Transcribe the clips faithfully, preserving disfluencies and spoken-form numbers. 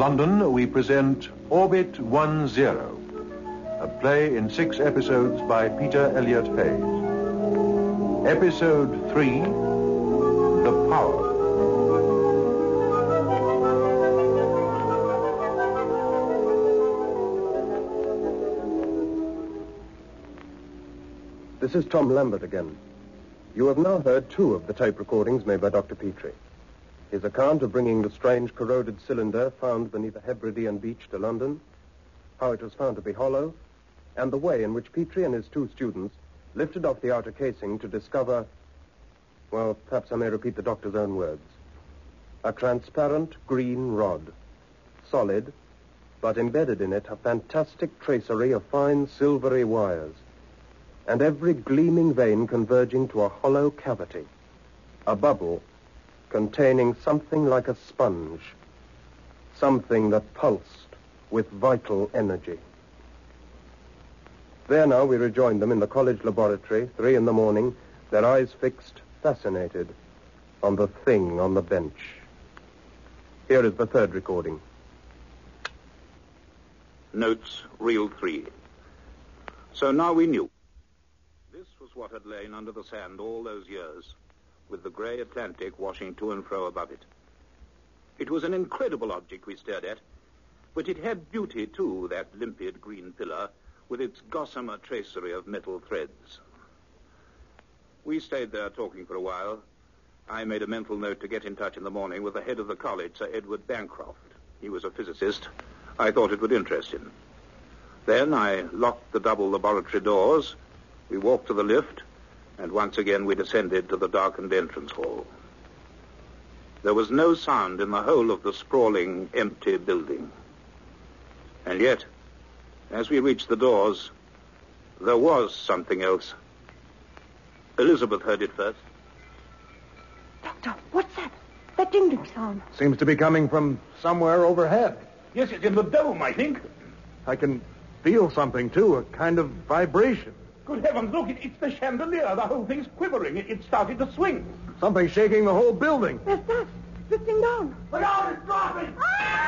London, we present Orbit one zero, a play in six episodes by Peter Elliott Hayes. Episode three, The Power. This is Tom Lambert again. You have now heard two of the tape recordings made by Doctor Petrie. His account of bringing the strange corroded cylinder found beneath the Hebridean beach to London, how it was found to be hollow, and the way in which Petrie and his two students lifted off the outer casing to discover, well, perhaps I may repeat the doctor's own words, a transparent green rod, solid, but embedded in it a fantastic tracery of fine silvery wires, and every gleaming vein converging to a hollow cavity, a bubble containing something like a sponge, something that pulsed with vital energy. There now we rejoined them in the college laboratory, three in the morning, their eyes fixed, fascinated, on the thing on the bench. Here is the third recording. Notes, reel three. So now we knew. This was what had lain under the sand all those years, with the grey Atlantic washing to and fro above it. It was an incredible object we stared at, but it had beauty, too, that limpid green pillar, with its gossamer tracery of metal threads. We stayed there talking for a while. I made a mental note to get in touch in the morning with the head of the college, Sir Edward Bancroft. He was a physicist. I thought it would interest him. Then I locked the double laboratory doors. We walked to the lift, and once again we descended to the darkened entrance hall. There was no sound in the whole of the sprawling, empty building. And yet, as we reached the doors, there was something else. Elizabeth heard it first. Doctor, what's that? That ding-ding sound. Seems to be coming from somewhere overhead. Yes, it's in the dome, I think. I can feel something, too, a kind of vibration. Good heavens, look, it, it's the chandelier. The whole thing's quivering. It, it started to swing. Something shaking the whole building. There's that. Drifting down. Look out, it's dropping!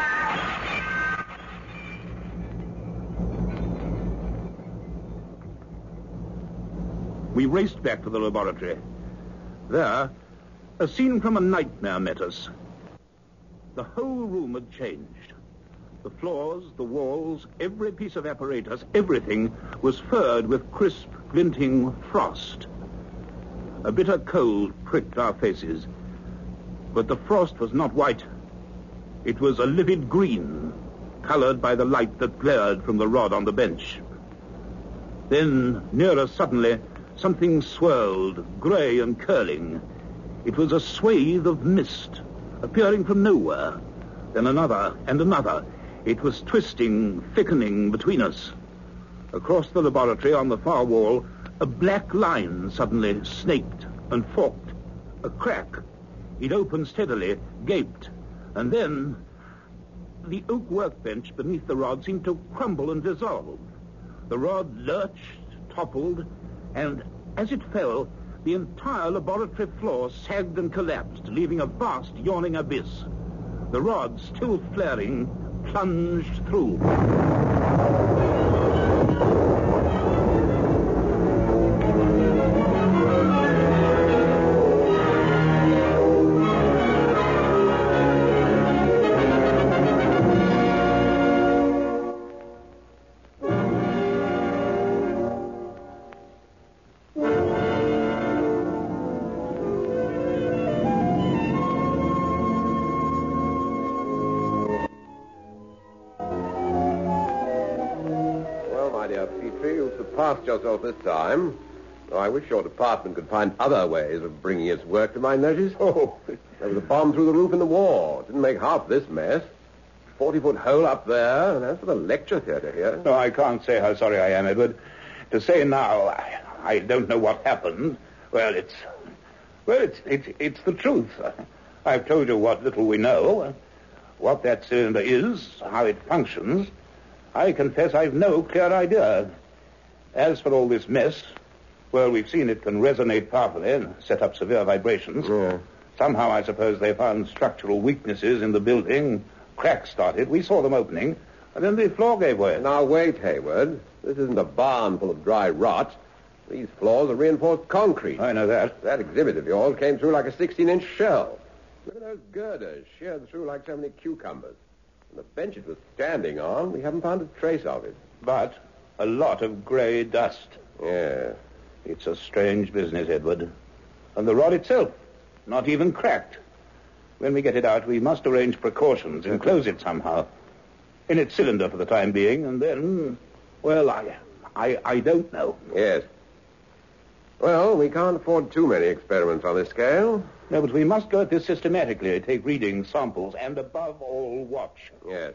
We raced back to the laboratory. There, a scene from a nightmare met us. The whole room had changed. The floors, the walls, every piece of apparatus, everything was furred with crisp, glinting frost. A bitter cold pricked our faces. But the frost was not white. It was a livid green, colored by the light that glared from the rod on the bench. Then, near us suddenly, something swirled, gray and curling. It was a swathe of mist, appearing from nowhere. Then another and another. It was twisting, thickening between us. Across the laboratory on the far wall, a black line suddenly snaked and forked. A crack. It opened steadily, gaped. And then the oak workbench beneath the rod seemed to crumble and dissolve. The rod lurched, toppled, and as it fell, the entire laboratory floor sagged and collapsed, leaving a vast yawning abyss. The rod, still flaring, plunged through. Passed yourself this time. Oh, I wish your department could find other ways of bringing its work to my notice. Oh, there was a bomb through the roof in the war. Didn't make half this mess. Forty-foot hole up there, and as for the lecture theatre here... No, I can't say how sorry I am, Edward. To say now, I, I don't know what happened. Well, it's... Well, it's, it's, it's the truth. I've told you what little we know. What that cylinder is, how it functions. I confess I've no clear idea. As for all this mess, well, we've seen it can resonate powerfully and set up severe vibrations. Yeah. Somehow, I suppose, they found structural weaknesses in the building, cracks started. We saw them opening, and then the floor gave way. Now, wait, Hayward. This isn't a barn full of dry rot. These floors are reinforced concrete. I know that. That exhibit of yours came through like a sixteen-inch shell. Look at those girders sheared through like so many cucumbers. And the bench it was standing on, we haven't found a trace of it. But a lot of grey dust. Yeah. It's a strange business, Edward. And the rod itself, not even cracked. When we get it out, we must arrange precautions, enclose it somehow. In its cylinder for the time being, and then, well, I, I, I don't know. Yes. Well, we can't afford too many experiments on this scale. No, but we must go at this systematically, take readings, samples, and above all, watch. Yes.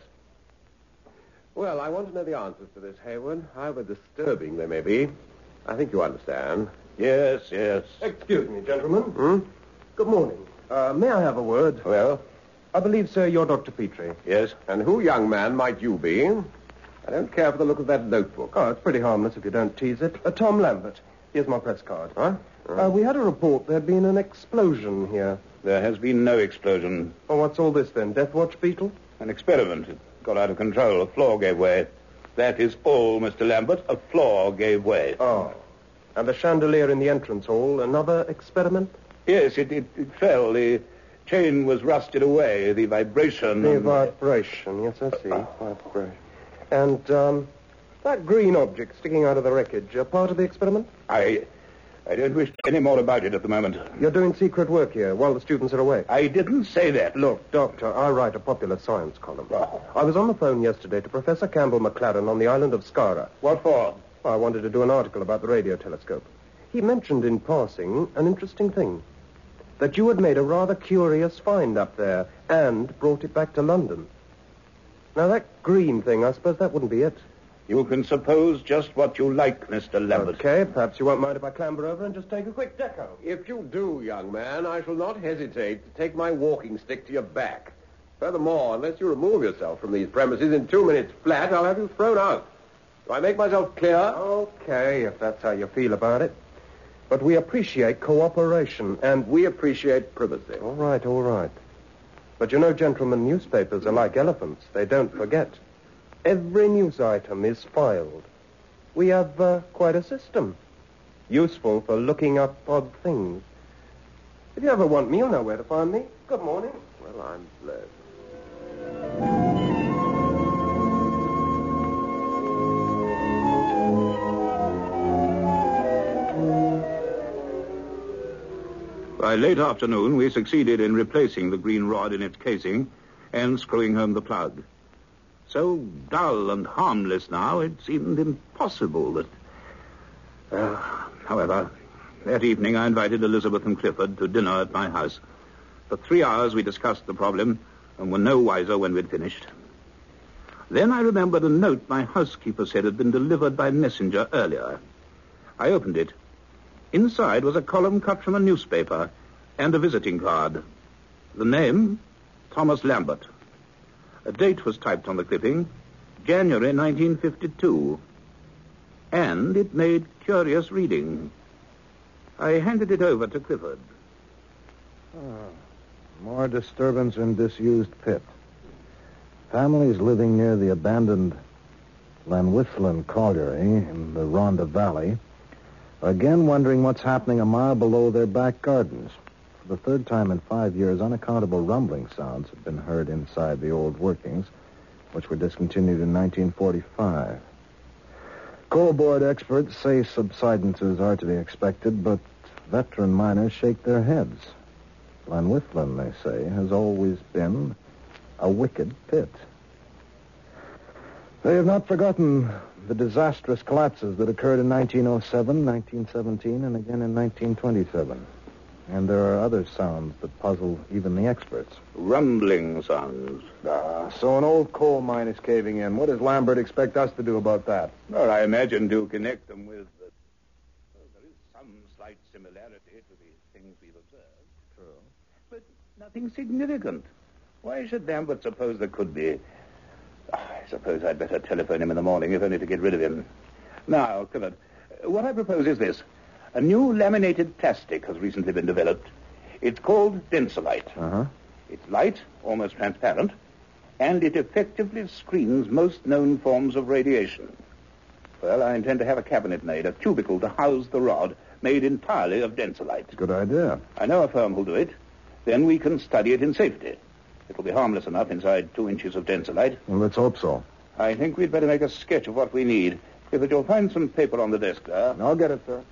Well, I want to know the answers to this, Hayward, however disturbing they may be. I think you understand. Yes, yes. Excuse me, gentlemen. Hmm? Good morning. Uh, may I have a word? Well? I believe, sir, you're Doctor Petrie. Yes? And who, young man, might you be? I don't care for the look of that notebook. Oh, it's pretty harmless if you don't tease it. Uh, Tom Lambert. Here's my press card. Huh? Uh, we had a report there'd been an explosion here. There has been no explosion. Oh, what's all this, then? Death Watch beetle? An experiment. It got out of control. A floor gave way. That is all, Mister Lambert. A floor gave way. Oh. And the chandelier in the entrance hall, another experiment? Yes, it, it, it fell. The chain was rusted away. The vibration... The and... vibration, yes, I see. Vibration. And, um, that green object sticking out of the wreckage, a part of the experiment? I... I don't wish any more about it at the moment. You're doing secret work here while the students are away. I didn't say that. Look, Doctor, I write a popular science column. I was on the phone yesterday to Professor Campbell McLaren on the island of Skara. What for? I wanted to do an article about the radio telescope. He mentioned in passing an interesting thing. That you had made a rather curious find up there and brought it back to London. Now, that green thing, I suppose that wouldn't be it. You can suppose just what you like, Mister Lambert. Okay, perhaps you won't mind if I clamber over and just take a quick deco. If you do, young man, I shall not hesitate to take my walking stick to your back. Furthermore, unless you remove yourself from these premises in two minutes flat, I'll have you thrown out. Do I make myself clear? Okay, if that's how you feel about it. But we appreciate cooperation, and... We appreciate privacy. All right, all right. But you know, gentlemen, newspapers are like elephants. They don't forget. Every news item is filed. We have uh, quite a system. Useful for looking up odd things. If you ever want me, you'll know where to find me. Good morning. Well, I'm blessed. By late afternoon, we succeeded in replacing the green rod in its casing and screwing home the plug. So dull and harmless now, it seemed impossible that... Uh, however, that evening I invited Elizabeth and Clifford to dinner at my house. For three hours we discussed the problem and were no wiser when we'd finished. Then I remembered a note my housekeeper said had been delivered by messenger earlier. I opened it. Inside was a column cut from a newspaper and a visiting card. The name, Thomas Lambert. A date was typed on the clipping, January nineteen fifty-two. And it made curious reading. I handed it over to Clifford. Oh, more disturbance in disused pit. Families living near the abandoned Llanwithlin colliery in the Rhondda Valley are again wondering what's happening a mile below their back gardens. For the third time in five years, unaccountable rumbling sounds have been heard inside the old workings, which were discontinued in nineteen forty-five. Coal board experts say subsidences are to be expected, but veteran miners shake their heads. Llanwithlin, they say, has always been a wicked pit. They have not forgotten the disastrous collapses that occurred in nineteen oh seven, nineteen seventeen, and again in nineteen twenty-seven. And there are other sounds that puzzle even the experts. Rumbling sounds. Ah, so an old coal mine is caving in. What does Lambert expect us to do about that? Well, I imagine to connect them with... Uh, well, there is some slight similarity to the things we've observed. True. But nothing significant. Why should Lambert suppose there could be? Oh, I suppose I'd better telephone him in the morning, if only to get rid of him. Now, Clifford, what I propose is this. A new laminated plastic has recently been developed. It's called Densolite. Uh-huh. It's light, almost transparent, and it effectively screens most known forms of radiation. Well, I intend to have a cabinet made, a cubicle to house the rod, made entirely of densolite. Good idea. I know a firm who'll do it. Then we can study it in safety. It'll be harmless enough inside two inches of densolite. Well, let's hope so. I think we'd better make a sketch of what we need. If you'll find some paper on the desk there. I'll get it, sir.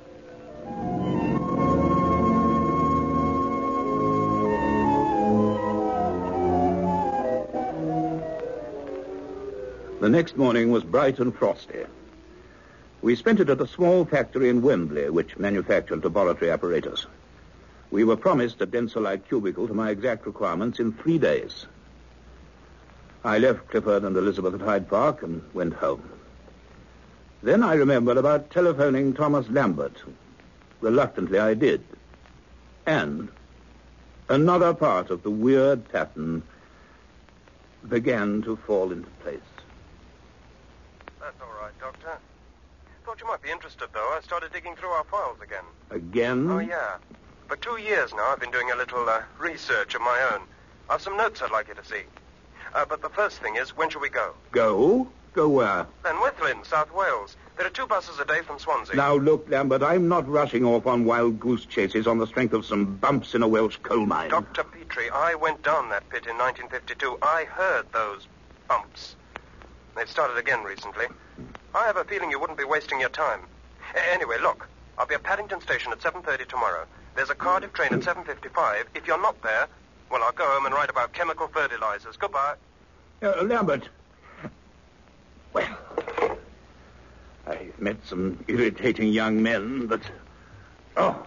The next morning was bright and frosty. We spent it at a small factory in Wembley, which manufactured laboratory apparatus. We were promised a densolite cubicle to my exact requirements in three days. I left Clifford and Elizabeth at Hyde Park and went home. Then I remembered about telephoning Thomas Lambert. Reluctantly, I did. And another part of the weird pattern began to fall into place. That's all right, Doctor. Thought you might be interested, though. I started digging through our files again. Again? Oh, yeah. For two years now, I've been doing a little uh, research of my own. I've some notes I'd like you to see. Uh, but the first thing is, when shall we go? Go? Go where? Llanwithlin, South Wales. There are two buses a day from Swansea. Now, look, Lambert, I'm not rushing off on wild goose chases on the strength of some bumps in a Welsh coal mine. Doctor Petrie, I went down that pit in nineteen fifty-two. I heard those bumps. They've started again recently. I have a feeling you wouldn't be wasting your time. A- anyway, look. I'll be at Paddington Station at seven thirty tomorrow. There's a Cardiff train at seven fifty-five. If you're not there, well, I'll go home and write about chemical fertilizers. Goodbye. Uh, Lambert. Well, I've met some irritating young men, but... Oh.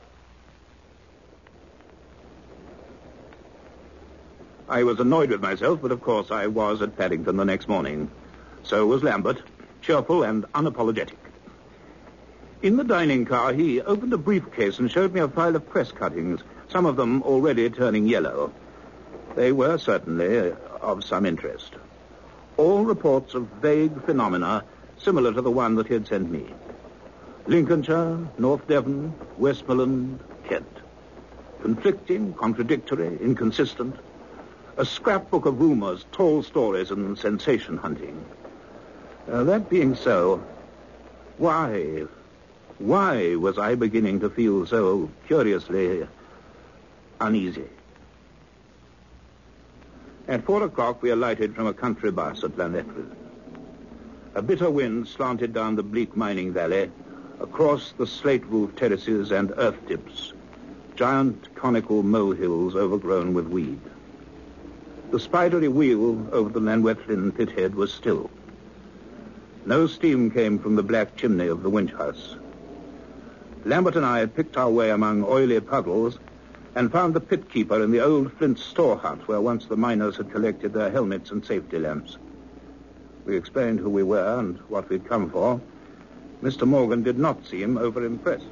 I was annoyed with myself, but of course I was at Paddington the next morning. So was Lambert, cheerful and unapologetic. In the dining car, he opened a briefcase and showed me a pile of press cuttings, some of them already turning yellow. They were certainly of some interest. All reports of vague phenomena similar to the one that he had sent me. Lincolnshire, North Devon, Westmoreland, Kent. Conflicting, contradictory, inconsistent. A scrapbook of rumors, tall stories, and sensation hunting. Uh, that being so, why, why was I beginning to feel so curiously uneasy? At four o'clock, we alighted from a country bus at Llanwithlin. A bitter wind slanted down the bleak mining valley, across the slate-roof terraces and earth tips, giant conical molehills overgrown with weed. The spidery wheel over the Llanwithlin pithead was still. No steam came from the black chimney of the winch house. Lambert and I picked our way among oily puddles and found the pit keeper in the old flint store hut where once the miners had collected their helmets and safety lamps. We explained who we were and what we'd come for. Mister Morgan did not seem over-impressed.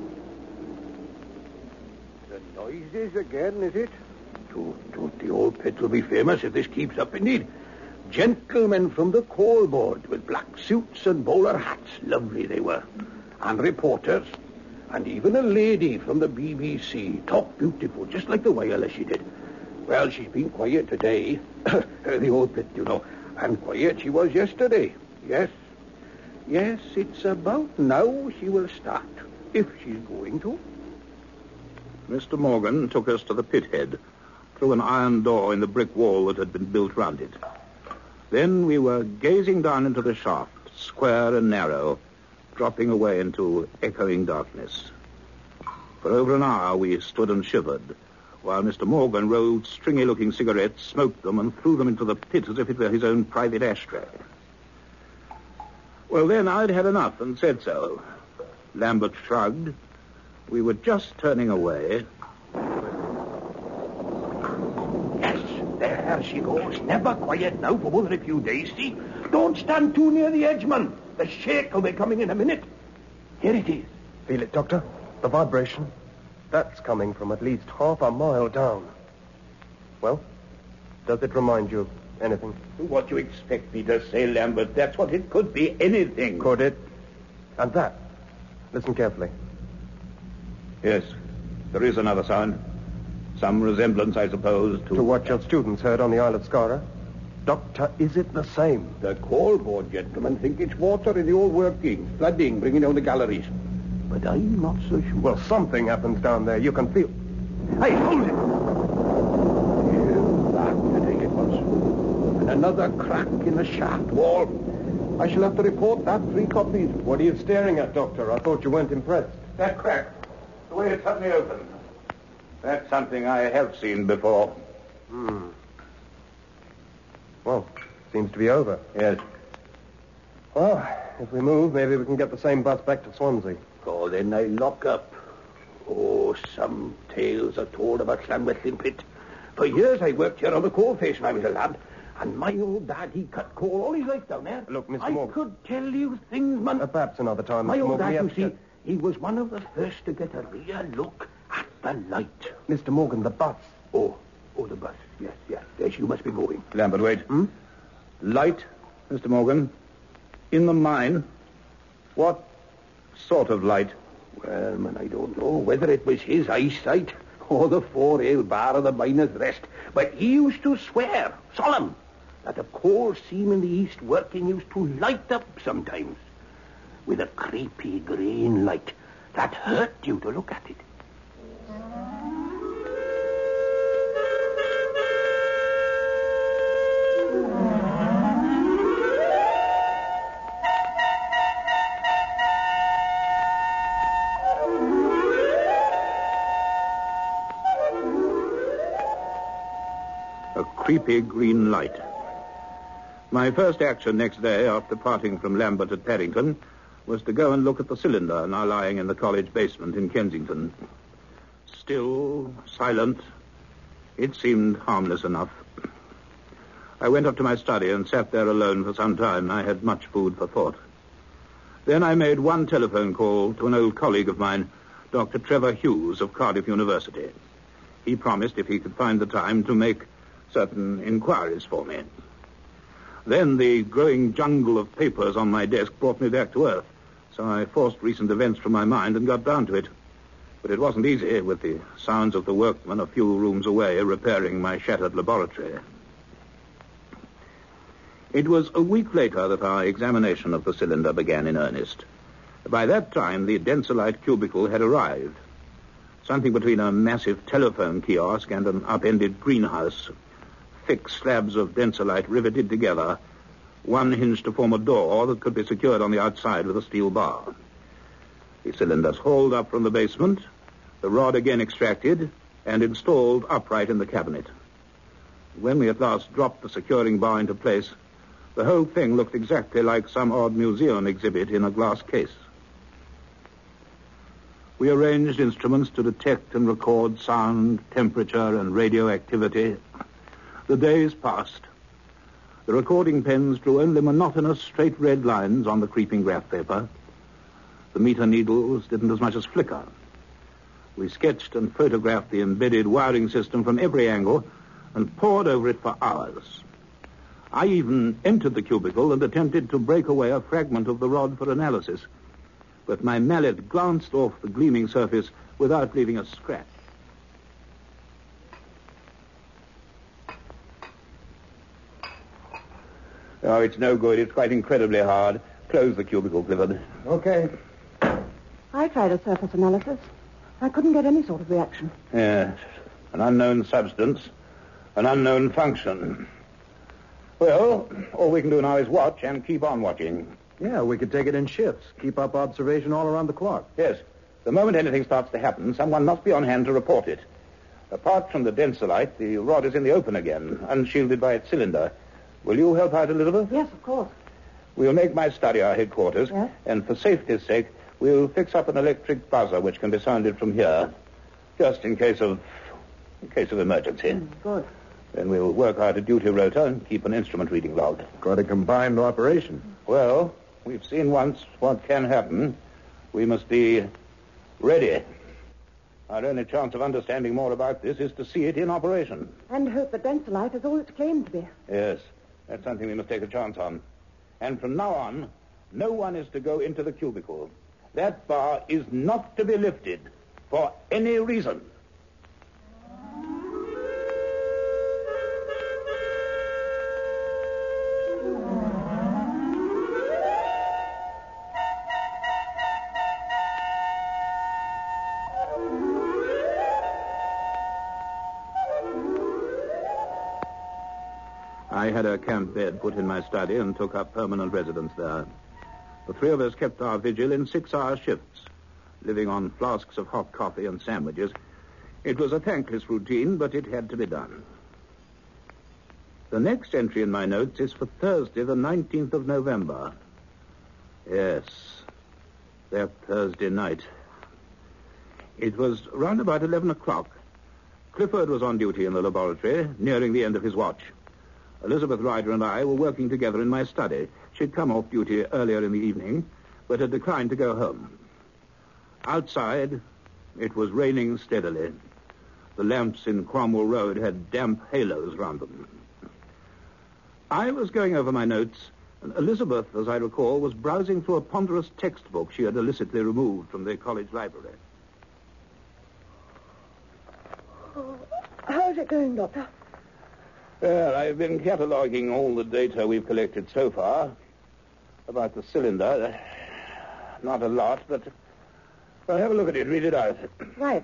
The noises again, is it? To, to the old pit will be famous if this keeps up, indeed. Gentlemen from the coal board with black suits and bowler hats. Lovely they were. And reporters. And even a lady from the B B C. Talked beautiful, just like the wireless she did. Well, she's been quiet today. The old pit, you know. And quiet she was yesterday. Yes. Yes, it's about now she will start. If she's going to. Mister Morgan took us to the pithead, through an iron door in the brick wall that had been built round it. Then we were gazing down into the shaft, square and narrow, dropping away into echoing darkness. For over an hour we stood and shivered, while Mister Morgan rolled stringy-looking cigarettes, smoked them, and threw them into the pit as if it were his own private ashtray. Well, then I'd had enough and said so. Lambert shrugged. We were just turning away. There she goes. Never quiet now for more than a few days, see? Don't stand too near the edge, man. The shake will be coming in a minute. Here it is. Feel it, Doctor? The vibration? That's coming from at least half a mile down. Well, does it remind you of anything? What do you expect me to say, Lambert? That's what it could be, anything. Could it? And that? Listen carefully. Yes, there is another sound. Some resemblance, I suppose, to... To what your students heard on the Isle of Skara? Doctor, is it the same? The coal board gentlemen think it's water in the old working, flooding, bringing down the galleries. But I'm not so sure. Well, something happens down there. You can feel... Hey, hold it! Yeah, that, I think it was. And another crack in the shaft wall. I shall have to report that. Three copies. What are you staring at, Doctor? I thought you weren't impressed. That crack, the way it suddenly opened. That's something I have seen before. Hmm. Well, seems to be over. Yes. Well, if we move, maybe we can get the same bus back to Swansea. Oh, then I lock up. Oh, some tales are told about Llanwellyn Pit. For years I worked here on the coal face when I was a lad. And my old dad, he cut coal all his life down there. Look, Mister I Morgan. could tell you things, man. Uh, perhaps another time, My Mister old Morgan. dad, we you have see, to- he was one of the first to get a real look at the light. Mister Morgan, the bus. Oh, oh, the bus. Yes, yes. Yes, you must be going. Lambert, wait. Hmm? Light, Mister Morgan, in the mine. What sort of light? Well, man, I don't know whether it was his eyesight or the four-ale bar of the miner's rest, but he used to swear, solemn, that a coal seam in the east working used to light up sometimes with a creepy green light that hurt you to look at it. A creepy green light. My first action next day, after parting from Lambert at Paddington, was to go and look at the cylinder now lying in the college basement in Kensington. Still, silent, it seemed harmless enough. I went up to my study and sat there alone for some time. I had much food for thought. Then I made one telephone call to an old colleague of mine, Doctor Trevor Hughes of Cardiff University. He promised, if he could find the time, to make certain inquiries for me. Then the growing jungle of papers on my desk brought me back to earth, so I forced recent events from my mind and got down to it. But it wasn't easy, with the sounds of the workmen a few rooms away repairing my shattered laboratory. It was a week later that our examination of the cylinder began in earnest. By that time, the Densolite cubicle had arrived. Something between a massive telephone kiosk and an upended greenhouse. Thick slabs of Densolite riveted together, one hinge to form a door that could be secured on the outside with a steel bar. The cylinders hauled up from the basement, the rod again extracted, and installed upright in the cabinet. When we at last dropped the securing bar into place, the whole thing looked exactly like some odd museum exhibit in a glass case. We arranged instruments to detect and record sound, temperature, and radioactivity. The days passed. The recording pens drew only monotonous, straight red lines on the creeping graph paper. The meter needles didn't as much as flicker. We sketched and photographed the embedded wiring system from every angle and pored over it for hours. I even entered the cubicle and attempted to break away a fragment of the rod for analysis. But my mallet glanced off the gleaming surface without leaving a scratch. Oh, it's no good. It's quite incredibly hard. Close the cubicle, Clifford. Okay. I tried a surface analysis. I couldn't get any sort of reaction. Yes. An unknown substance. An unknown function. Well, all we can do now is watch and keep on watching. Yeah, we could take it in shifts. Keep up observation all around the clock. Yes. The moment anything starts to happen, someone must be on hand to report it. Apart from the Densolite, the rod is in the open again, unshielded by its cylinder. Will you help out, Elizabeth? Yes, of course. We'll make my study our headquarters, Yes? and for safety's sake, we'll fix up an electric buzzer which can be sounded from here, just in case of, in case of emergency. Mm, good. Then we'll work out a duty rota and keep an instrument reading log. Quite a combined operation. Well, we've seen once what can happen. We must be ready. Our only chance of understanding more about this is to see it in operation. And hope that Densolite is all it's claimed to be. Yes, that's something we must take a chance on. And from now on, no one is to go into the cubicle. That bar is not to be lifted for any reason. I had a camp bed put in my study and took up permanent residence there. The three of us kept our vigil in six-hour shifts, living on flasks of hot coffee and sandwiches. It was a thankless routine, but it had to be done. The next entry in my notes is for Thursday, the nineteenth of November. Yes, that Thursday night. It was round about eleven o'clock. Clifford was on duty in the laboratory, nearing the end of his watch. Elizabeth Ryder and I were working together in my study. She'd come off duty earlier in the evening, but had declined to go home. Outside, it was raining steadily. The lamps in Cromwell Road had damp halos round them. I was going over my notes, and Elizabeth, as I recall, was browsing through a ponderous textbook she had illicitly removed from the college library. Oh, how's it going, Doctor? Well, I've been cataloguing all the data we've collected so far about the cylinder. Not a lot, but well, have a look at it. Read it out. Right.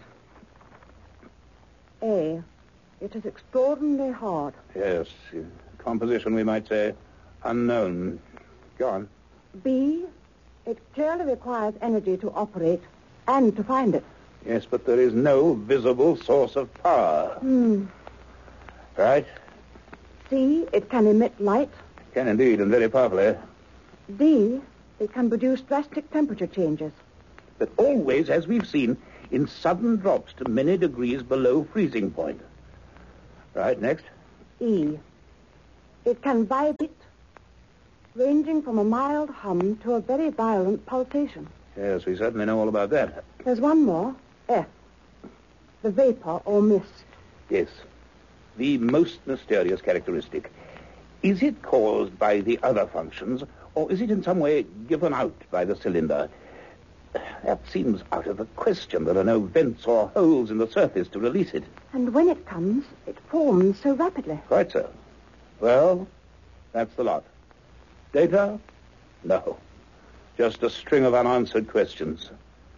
A. It is extraordinarily hard. Yes. Composition, we might say, unknown. Go on. B. It clearly requires energy to operate and to find it. Yes, but there is no visible source of power. Hmm. Right? C. It can emit light. Can indeed, and very powerfully. D. It can produce drastic temperature changes. But always, as we've seen, in sudden drops to many degrees below freezing point. Right, next. E. It can vibrate, ranging from a mild hum to a very violent pulsation. Yes, we certainly know all about that. There's one more. F. The vapor or mist. Yes. The most mysterious characteristic. Is it caused by the other functions, or is it in some way given out by the cylinder? That seems out of the question. There are no vents or holes in the surface to release it. And when it comes, it forms so rapidly. Quite so. Well, that's the lot. Data? No. Just a string of unanswered questions.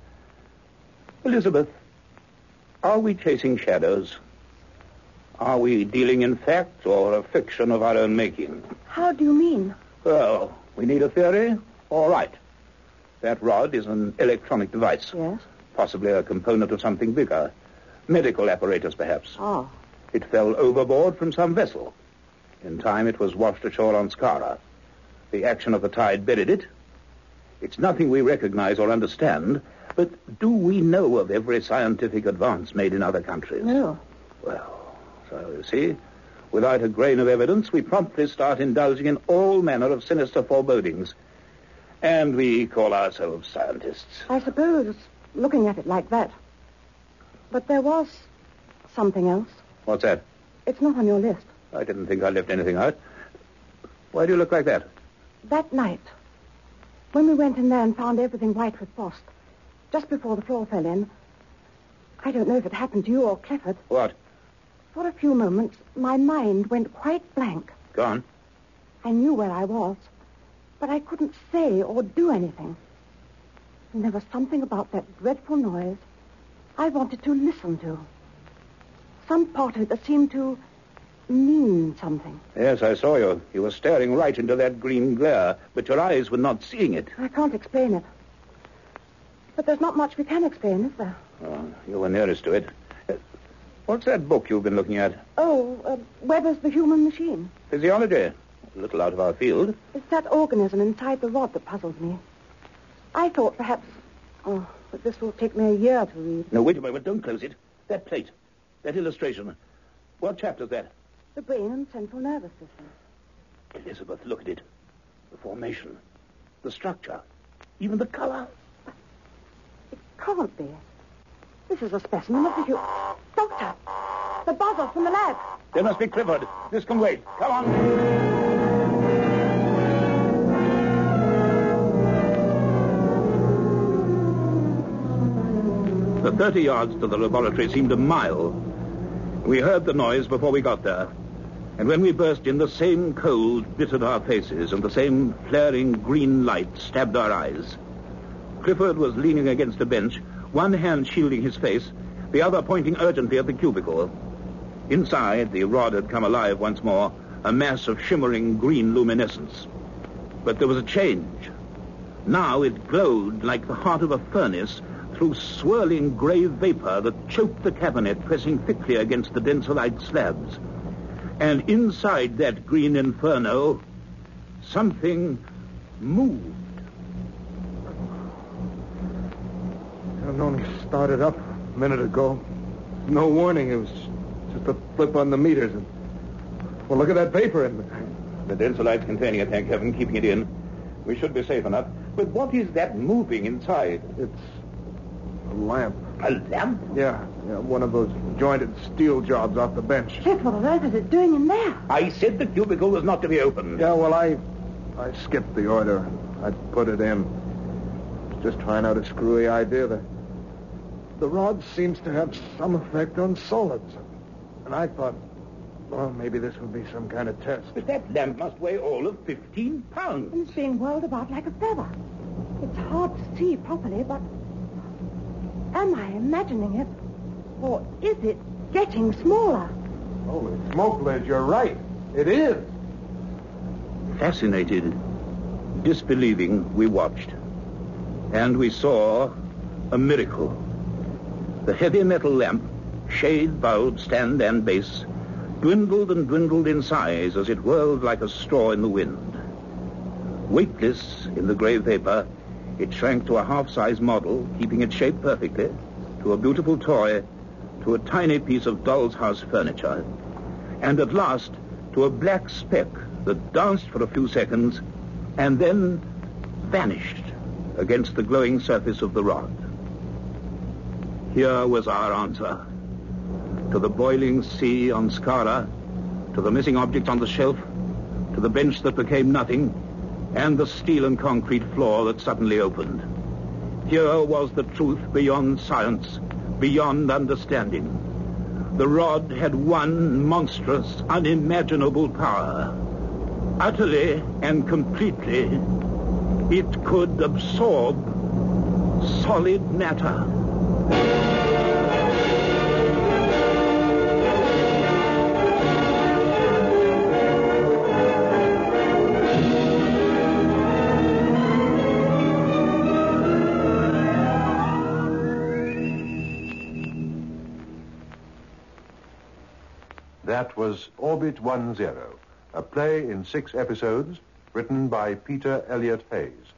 Elizabeth, are we chasing shadows? Are we dealing in fact or a fiction of our own making? How do you mean? Well, we need a theory. All right. That rod is an electronic device. Yes? Possibly a component of something bigger. Medical apparatus, perhaps. Oh. It fell overboard from some vessel. In time, it was washed ashore on Skara. The action of the tide buried it. It's nothing we recognize or understand, but do we know of every scientific advance made in other countries? No. Well, so you see, without a grain of evidence, we promptly start indulging in all manner of sinister forebodings. And we call ourselves scientists. I suppose, looking at it like that. But there was something else. What's that? It's not on your list. I didn't think I left anything out. Why do you look like that? That night, when we went in there and found everything white with frost, just before the floor fell in, I don't know if it happened to you or Clifford. What? For a few moments, my mind went quite blank. Go on. I knew where I was, but I couldn't say or do anything. And there was something about that dreadful noise I wanted to listen to. Some part of it that seemed to mean something. Yes, I saw you. You were staring right into that green glare, but your eyes were not seeing it. I can't explain it. But there's not much we can explain, is there? Oh, you were nearest to it. Uh, what's that book you've been looking at? Oh, uh, Weber's The Human Machine. Physiology. A little out of our field. It's that organism inside the rod that puzzles me. I thought perhaps... Oh, but this will take me a year to read. No, wait a moment. Don't close it. That plate. That illustration. What chapter's that? The brain and central nervous system. Elizabeth, look at it. The formation. The structure. Even the color. It can't be. This is a specimen of the hu... Doctor! The buzzer from the lab. There must be Clifford. This can wait. Come on. The thirty yards to the laboratory seemed a mile. We heard the noise before we got there. And when we burst in, the same cold bittered our faces and the same flaring green light stabbed our eyes. Clifford was leaning against a bench, one hand shielding his face, the other pointing urgently at the cubicle. Inside, the rod had come alive once more, a mass of shimmering green luminescence. But there was a change. Now it glowed like the heart of a furnace through swirling gray vapor that choked the cabinet, pressing thickly against the densolite slabs. And inside that green inferno, something moved. It only started up a minute ago. No warning. It was just a flip on the meters. And, well, look at that vapor in there. The densolite's containing it, thank heaven, keeping it in. We should be safe enough. But what is that moving inside? It's a lamp. A lamp? Yeah, yeah, one of those jointed steel jobs off the bench. Jeff, what on earth is it doing in there? I said the cubicle was not to be opened. Yeah, well, I I skipped the order. I put it in. Just trying out a screwy idea. The, the rod seems to have some effect on solids. And I thought, well, maybe this would be some kind of test. But that lamp must weigh all of fifteen pounds. And it's being whirled about like a feather. It's hard to see properly, but am I imagining it? Or is it getting smaller? Holy smoke, Liz, you're right. It is. Fascinated, disbelieving, we watched. And we saw a miracle. The heavy metal lamp, shade, bulb, stand, and base, dwindled and dwindled in size as it whirled like a straw in the wind. Weightless in the gray vapor, it shrank to a half-size model, keeping its shape perfectly, to a beautiful toy, to a tiny piece of doll's house furniture, and at last to a black speck that danced for a few seconds and then vanished against the glowing surface of the rod. Here was our answer. To the boiling sea on Skara, to the missing object on the shelf, to the bench that became nothing, and the steel and concrete floor that suddenly opened. Here was the truth beyond science, beyond understanding. The rod had one monstrous, unimaginable power. Utterly and completely, it could absorb solid matter. That was Orbit one zero, a play in six episodes written by Peter Elliott Hayes.